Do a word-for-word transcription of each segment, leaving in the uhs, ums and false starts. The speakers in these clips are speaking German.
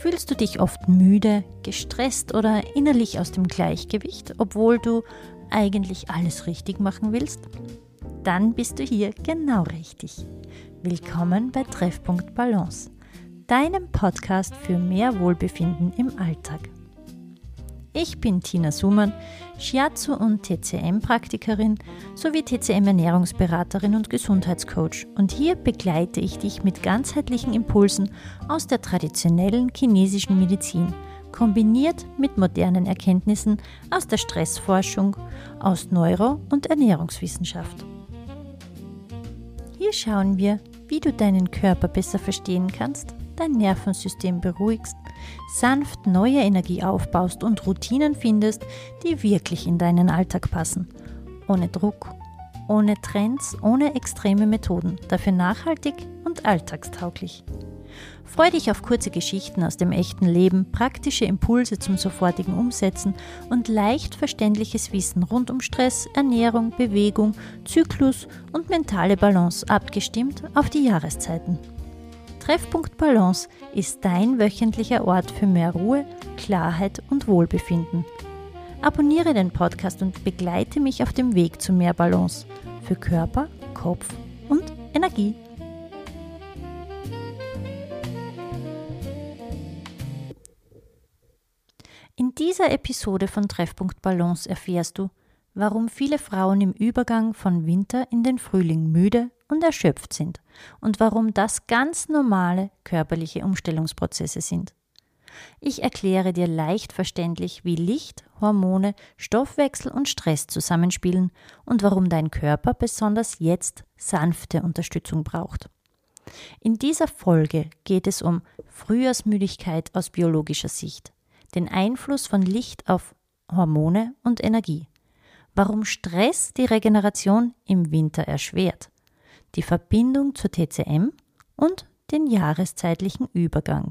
Fühlst du dich oft müde, gestresst oder innerlich aus dem Gleichgewicht, obwohl du eigentlich alles richtig machen willst? Dann bist du hier genau richtig. Willkommen bei Treffpunkt Balance, deinem Podcast für mehr Wohlbefinden im Alltag. Ich bin Tina Sumann, Shiatsu- und T C M-Praktikerin sowie T C M-Ernährungsberaterin und Gesundheitscoach, und hier begleite ich dich mit ganzheitlichen Impulsen aus der traditionellen chinesischen Medizin, kombiniert mit modernen Erkenntnissen aus der Stressforschung, aus Neuro- und Ernährungswissenschaft. Hier schauen wir, wie du deinen Körper besser verstehen kannst, dein Nervensystem beruhigst, sanft neue Energie aufbaust und Routinen findest, die wirklich in deinen Alltag passen. Ohne Druck, ohne Trends, ohne extreme Methoden, dafür nachhaltig und alltagstauglich. Freu dich auf kurze Geschichten aus dem echten Leben, praktische Impulse zum sofortigen Umsetzen und leicht verständliches Wissen rund um Stress, Ernährung, Bewegung, Zyklus und mentale Balance, abgestimmt auf die Jahreszeiten. Treffpunkt Balance ist dein wöchentlicher Ort für mehr Ruhe, Klarheit und Wohlbefinden. Abonniere den Podcast und begleite mich auf dem Weg zu mehr Balance für Körper, Kopf und Energie. In dieser Episode von Treffpunkt Balance erfährst du, warum viele Frauen im Übergang von Winter in den Frühling müde und erschöpft sind und warum das ganz normale körperliche Umstellungsprozesse sind. Ich erkläre dir leicht verständlich, wie Licht, Hormone, Stoffwechsel und Stress zusammenspielen und warum dein Körper besonders jetzt sanfte Unterstützung braucht. In dieser Folge geht es um Frühjahrsmüdigkeit aus biologischer Sicht, den Einfluss von Licht auf Hormone und Energie, warum Stress die Regeneration im Winter erschwert, die Verbindung zur T C M und den jahreszeitlichen Übergang.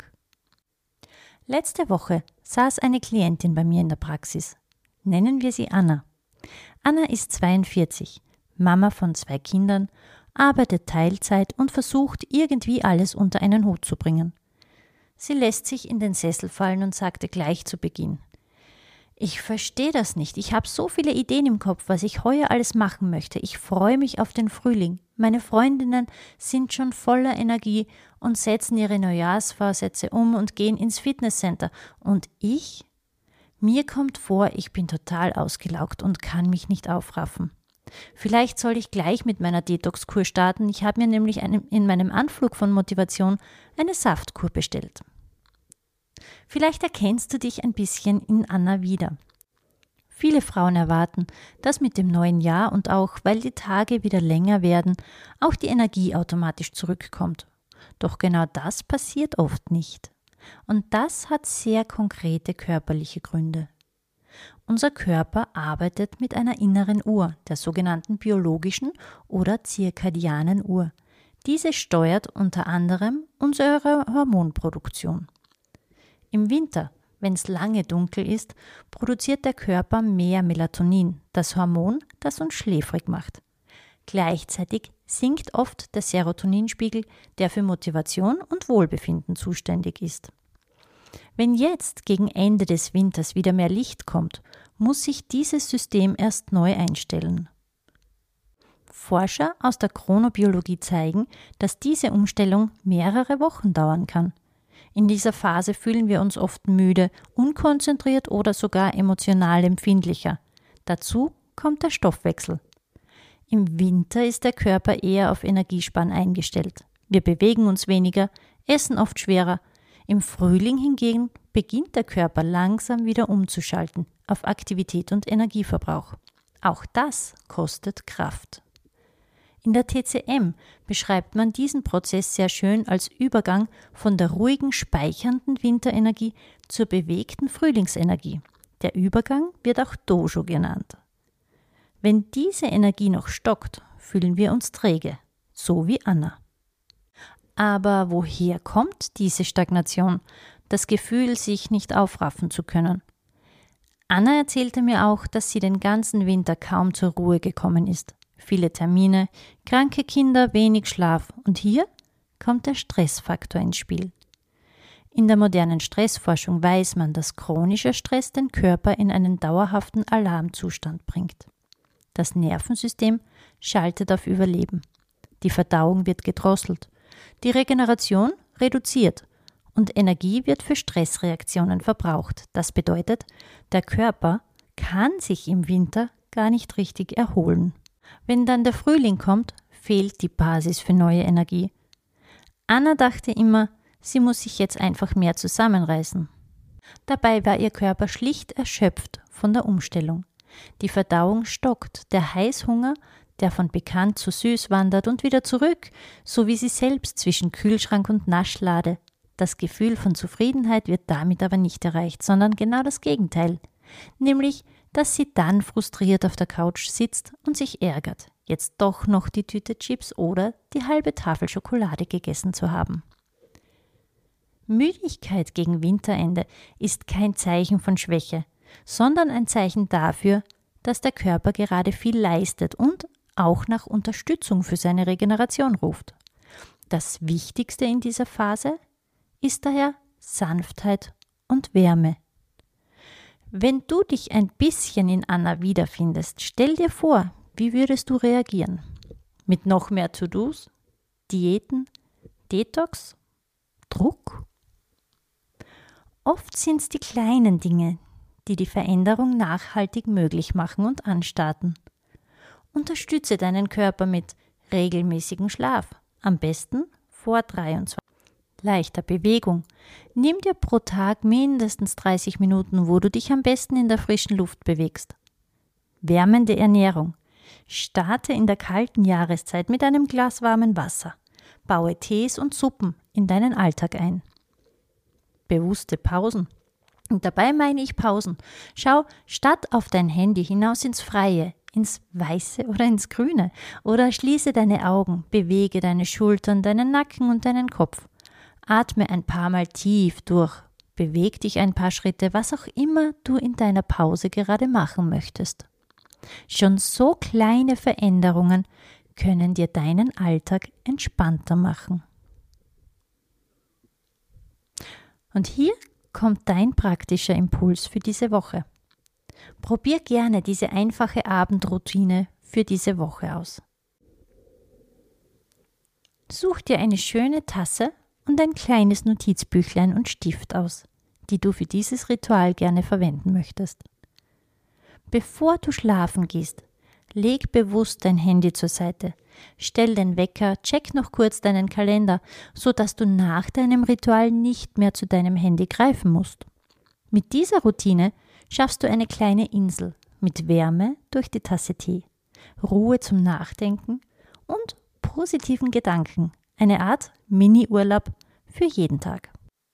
Letzte Woche saß eine Klientin bei mir in der Praxis. Nennen wir sie Anna. Anna ist zweiundvierzig, Mama von zwei Kindern, arbeitet Teilzeit und versucht irgendwie alles unter einen Hut zu bringen. Sie lässt sich in den Sessel fallen und sagte gleich zu Beginn: Ich verstehe das nicht. Ich habe so viele Ideen im Kopf, was ich heuer alles machen möchte. Ich freue mich auf den Frühling. Meine Freundinnen sind schon voller Energie und setzen ihre Neujahrsvorsätze um und gehen ins Fitnesscenter. Und ich? Mir kommt vor, ich bin total ausgelaugt und kann mich nicht aufraffen. Vielleicht soll ich gleich mit meiner Detox-Kur starten. Ich habe mir nämlich einen, in meinem Anflug von Motivation eine Saftkur bestellt. Vielleicht erkennst du dich ein bisschen in Anna wieder. Viele Frauen erwarten, dass mit dem neuen Jahr und auch, weil die Tage wieder länger werden, auch die Energie automatisch zurückkommt. Doch genau das passiert oft nicht. Und das hat sehr konkrete körperliche Gründe. Unser Körper arbeitet mit einer inneren Uhr, der sogenannten biologischen oder zirkadianen Uhr. Diese steuert unter anderem unsere Hormonproduktion. Im Winter, wenn es lange dunkel ist, produziert der Körper mehr Melatonin, das Hormon, das uns schläfrig macht. Gleichzeitig sinkt oft der Serotoninspiegel, der für Motivation und Wohlbefinden zuständig ist. Wenn jetzt gegen Ende des Winters wieder mehr Licht kommt, muss sich dieses System erst neu einstellen. Forscher aus der Chronobiologie zeigen, dass diese Umstellung mehrere Wochen dauern kann. In dieser Phase fühlen wir uns oft müde, unkonzentriert oder sogar emotional empfindlicher. Dazu kommt der Stoffwechsel. Im Winter ist der Körper eher auf Energiespann eingestellt. Wir bewegen uns weniger, essen oft schwerer. Im Frühling hingegen beginnt der Körper langsam wieder umzuschalten auf Aktivität und Energieverbrauch. Auch das kostet Kraft. In der T C M beschreibt man diesen Prozess sehr schön als Übergang von der ruhigen, speichernden Winterenergie zur bewegten Frühlingsenergie. Der Übergang wird auch Dojo genannt. Wenn diese Energie noch stockt, fühlen wir uns träge, so wie Anna. Aber woher kommt diese Stagnation, das Gefühl, sich nicht aufraffen zu können? Anna erzählte mir auch, dass sie den ganzen Winter kaum zur Ruhe gekommen ist. Viele Termine, kranke Kinder, wenig Schlaf und hier kommt der Stressfaktor ins Spiel. In der modernen Stressforschung weiß man, dass chronischer Stress den Körper in einen dauerhaften Alarmzustand bringt. Das Nervensystem schaltet auf Überleben. Die Verdauung wird gedrosselt, die Regeneration reduziert und Energie wird für Stressreaktionen verbraucht. Das bedeutet, der Körper kann sich im Winter gar nicht richtig erholen. Wenn dann der Frühling kommt, fehlt die Basis für neue Energie. Anna dachte immer, sie muss sich jetzt einfach mehr zusammenreißen. Dabei war ihr Körper schlicht erschöpft von der Umstellung. Die Verdauung stockt, der Heißhunger, der von bekannt zu süß wandert und wieder zurück, so wie sie selbst zwischen Kühlschrank und Naschlade. Das Gefühl von Zufriedenheit wird damit aber nicht erreicht, sondern genau das Gegenteil. Nämlich, dass sie dann frustriert auf der Couch sitzt und sich ärgert, jetzt doch noch die Tüte Chips oder die halbe Tafel Schokolade gegessen zu haben. Müdigkeit gegen Winterende ist kein Zeichen von Schwäche, sondern ein Zeichen dafür, dass der Körper gerade viel leistet und auch nach Unterstützung für seine Regeneration ruft. Das Wichtigste in dieser Phase ist daher Sanftheit und Wärme. Wenn du dich ein bisschen in Anna wiederfindest, stell dir vor, wie würdest du reagieren? Mit noch mehr To-Dos? Diäten? Detox? Druck? Oft sind es die kleinen Dinge, die die Veränderung nachhaltig möglich machen und anstarten. Unterstütze deinen Körper mit regelmäßigem Schlaf, am besten vor dreiundzwanzig. Leichter Bewegung. Nimm dir pro Tag mindestens dreißig Minuten, wo du dich am besten in der frischen Luft bewegst. Wärmende Ernährung. Starte in der kalten Jahreszeit mit einem Glas warmen Wasser. Baue Tees und Suppen in deinen Alltag ein. Bewusste Pausen. Und dabei meine ich Pausen. Schau statt auf dein Handy hinaus ins Freie, ins Weiße oder ins Grüne. Oder schließe deine Augen, bewege deine Schultern, deinen Nacken und deinen Kopf. Atme ein paar Mal tief durch, beweg dich ein paar Schritte, was auch immer du in deiner Pause gerade machen möchtest. Schon so kleine Veränderungen können dir deinen Alltag entspannter machen. Und hier kommt dein praktischer Impuls für diese Woche. Probier gerne diese einfache Abendroutine für diese Woche aus. Such dir eine schöne Tasse und ein kleines Notizbüchlein und Stift aus, die du für dieses Ritual gerne verwenden möchtest. Bevor du schlafen gehst, leg bewusst dein Handy zur Seite, stell den Wecker, check noch kurz deinen Kalender, sodass du nach deinem Ritual nicht mehr zu deinem Handy greifen musst. Mit dieser Routine schaffst du eine kleine Insel mit Wärme durch die Tasse Tee, Ruhe zum Nachdenken und positiven Gedanken. Eine Art Mini-Urlaub für jeden Tag.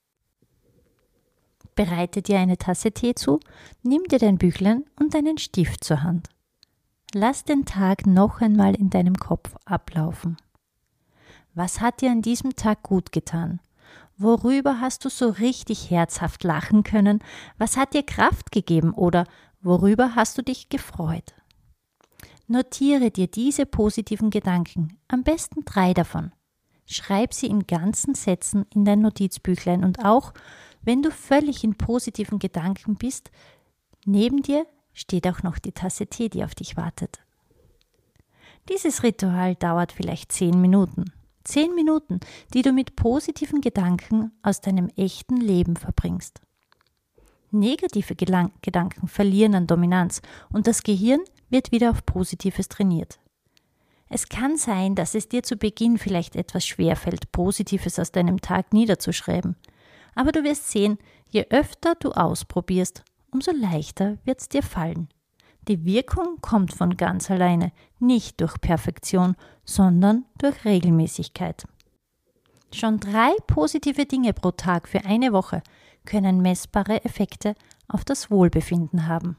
Bereite dir eine Tasse Tee zu, nimm dir dein Büchlein und deinen Stift zur Hand. Lass den Tag noch einmal in deinem Kopf ablaufen. Was hat dir an diesem Tag gut getan? Worüber hast du so richtig herzhaft lachen können? Was hat dir Kraft gegeben oder worüber hast du dich gefreut? Notiere dir diese positiven Gedanken, am besten drei davon. Schreib sie in ganzen Sätzen in dein Notizbüchlein und auch, wenn du völlig in positiven Gedanken bist, neben dir steht auch noch die Tasse Tee, die auf dich wartet. Dieses Ritual dauert vielleicht zehn Minuten. Zehn Minuten, die du mit positiven Gedanken aus deinem echten Leben verbringst. Negative Gelang- Gedanken verlieren an Dominanz und das Gehirn wird wieder auf Positives trainiert. Es kann sein, dass es dir zu Beginn vielleicht etwas schwerfällt, Positives aus deinem Tag niederzuschreiben. Aber du wirst sehen, je öfter du ausprobierst, umso leichter wird es dir fallen. Die Wirkung kommt von ganz alleine, nicht durch Perfektion, sondern durch Regelmäßigkeit. Schon drei positive Dinge pro Tag für eine Woche können messbare Effekte auf das Wohlbefinden haben.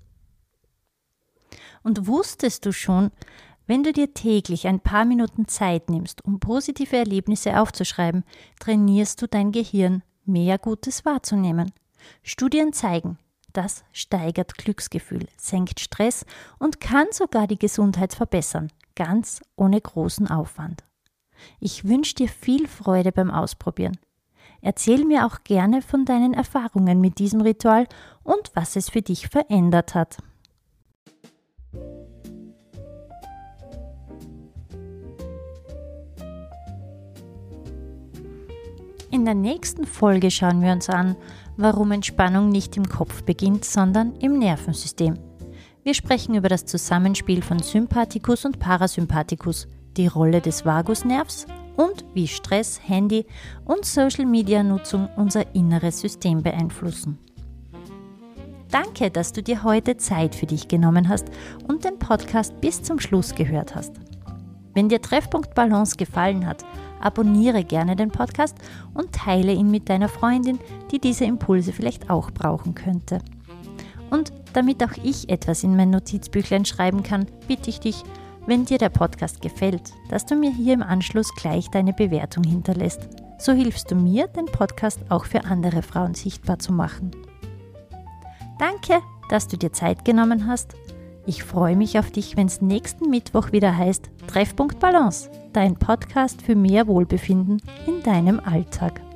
Und wusstest du schon, wenn du dir täglich ein paar Minuten Zeit nimmst, um positive Erlebnisse aufzuschreiben, trainierst du dein Gehirn, mehr Gutes wahrzunehmen. Studien zeigen, das steigert Glücksgefühl, senkt Stress und kann sogar die Gesundheit verbessern, ganz ohne großen Aufwand. Ich wünsche dir viel Freude beim Ausprobieren. Erzähl mir auch gerne von deinen Erfahrungen mit diesem Ritual und was es für dich verändert hat. In der nächsten Folge schauen wir uns an, warum Entspannung nicht im Kopf beginnt, sondern im Nervensystem. Wir sprechen über das Zusammenspiel von Sympathikus und Parasympathikus, die Rolle des Vagusnervs und wie Stress, Handy und Social-Media-Nutzung unser inneres System beeinflussen. Danke, dass du dir heute Zeit für dich genommen hast und den Podcast bis zum Schluss gehört hast. Wenn dir Treffpunkt Balance gefallen hat, abonniere gerne den Podcast und teile ihn mit deiner Freundin, die diese Impulse vielleicht auch brauchen könnte. Und damit auch ich etwas in mein Notizbüchlein schreiben kann, bitte ich dich, wenn dir der Podcast gefällt, dass du mir hier im Anschluss gleich deine Bewertung hinterlässt. So hilfst du mir, den Podcast auch für andere Frauen sichtbar zu machen. Danke, dass du dir Zeit genommen hast. Ich freue mich auf dich, wenn es nächsten Mittwoch wieder heißt Treffpunkt Balance, dein Podcast für mehr Wohlbefinden in deinem Alltag.